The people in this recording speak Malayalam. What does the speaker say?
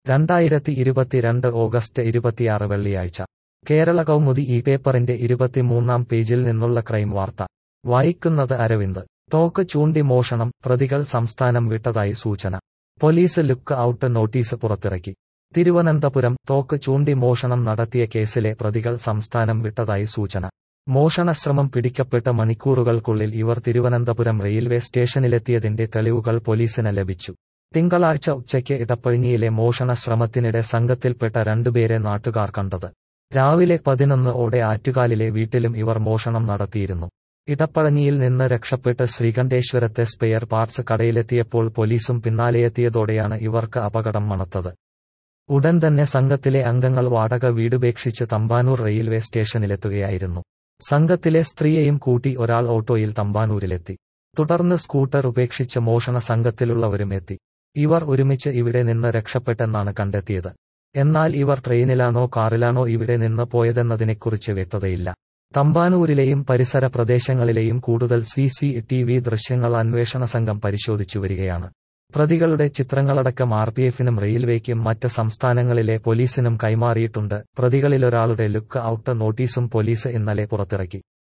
2022 ഓഗസ്റ്റ് 26 വെള്ളിയാഴ്ച കേരള കൗമുദി ഈ പേപ്പറിന്റെ 23-ാം പേജിൽ നിന്നുള്ള ക്രൈം വാർത്ത വായിക്കുന്നത് അരവിന്ദ്. തോക്ക് ചൂണ്ടി മോഷണം, പ്രതികൾ സംസ്ഥാനം വിട്ടതായി സൂചന. പോലീസ് ലുക്ക് ഔട്ട് നോട്ടീസ് പുറത്തിറക്കി. തിരുവനന്തപുരം തോക്ക് ചൂണ്ടി മോഷണം നടത്തിയ കേസിലെ പ്രതികൾ സംസ്ഥാനം വിട്ടതായി സൂചന. മോഷണശ്രമം പിടിക്കപ്പെട്ട മണിക്കൂറുകൾക്കുള്ളിൽ ഇവർ തിരുവനന്തപുരം റെയിൽവേ സ്റ്റേഷനിലെത്തിയതിന്റെ തെളിവുകൾ പോലീസിന് ലഭിച്ചു. തിങ്കളാഴ്ച ഉച്ചയ്ക്ക് ഇടപ്പഴിഞ്ഞിയിലെ മോഷണ ശ്രമത്തിനിടെ സംഘത്തിൽപ്പെട്ട രണ്ടുപേരെ നാട്ടുകാർ കണ്ടത്. രാവിലെ 11 ആറ്റുകാലിലെ വീട്ടിലും ഇവർ മോഷണം നടത്തിയിരുന്നു. ഇടപ്പഴഞ്ഞിയിൽ നിന്ന് രക്ഷപ്പെട്ട് ശ്രീകണ്ഠേശ്വരത്തെ സ്പെയർ പാർട്സ് കടയിലെത്തിയപ്പോൾ പോലീസും പിന്നാലെയെത്തിയതോടെയാണ് ഇവർക്ക് അപകടം മണത്തത്. ഉടൻ തന്നെ സംഘത്തിലെ അംഗങ്ങൾ വാടക വീടുപേക്ഷിച്ച് തമ്പാനൂർ റെയിൽവേ സ്റ്റേഷനിലെത്തുകയായിരുന്നു. സംഘത്തിലെ സ്ത്രീയെയും കൂട്ടി ഒരാൾ ഓട്ടോയിൽ തമ്പാനൂരിലെത്തി. തുടർന്ന് സ്കൂട്ടർ ഉപേക്ഷിച്ച് മോഷണ സംഘത്തിലുള്ളവരും എത്തി. ഇവർ ഒരുമിച്ച് ഇവിടെ നിന്ന് രക്ഷപ്പെട്ടെന്നാണ് കണ്ടെത്തിയത്. എന്നാൽ ഇവർ ട്രെയിനിലാണോ കാറിലാണോ ഇവിടെ നിന്ന് പോയതെന്നതിനെക്കുറിച്ച് വ്യക്തതയില്ല. തമ്പാനൂരിലെയും പരിസര പ്രദേശങ്ങളിലെയും കൂടുതൽ CCTV ദൃശ്യങ്ങൾ അന്വേഷണ സംഘം പരിശോധിച്ചു വരികയാണ്. പ്രതികളുടെ ചിത്രങ്ങളടക്കം RPFനും റെയിൽവേക്കും മറ്റ് സംസ്ഥാനങ്ങളിലെ പോലീസിനും കൈമാറിയിട്ടുണ്ട്. പ്രതികളിലൊരാളുടെ ലുക്ക് ഔട്ട് നോട്ടീസും പോലീസ് ഇന്നലെ പുറത്തിറക്കി.